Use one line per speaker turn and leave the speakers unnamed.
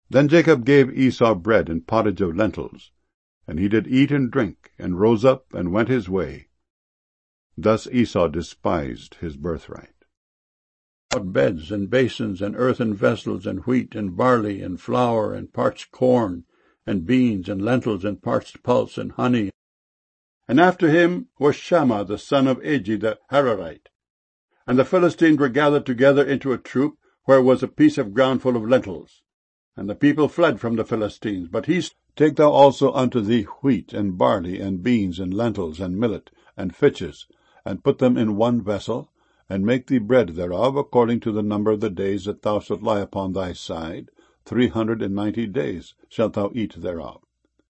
Then Jacob gave Esau bread and pottage of lentils, and he did eat and drink, and rose up and went his way. Thus Esau despised his birthright.
Beds and basins and earthen vessels and wheat and barley and flour and parched corn and beans and lentils and parched pulse and honey. And after him was Shammah the son of Agi the Hararite. And the Philistines were gathered together into a troop, where was a piece of ground full of lentils. And the people fled from the Philistines. But he said, Take thou also unto thee wheat and barley and beans and lentils and millet and fitches, and put them in one vessel, and make thee bread thereof, according to the number of the days that thou shalt lie upon thy side. 390 days shalt thou eat thereof.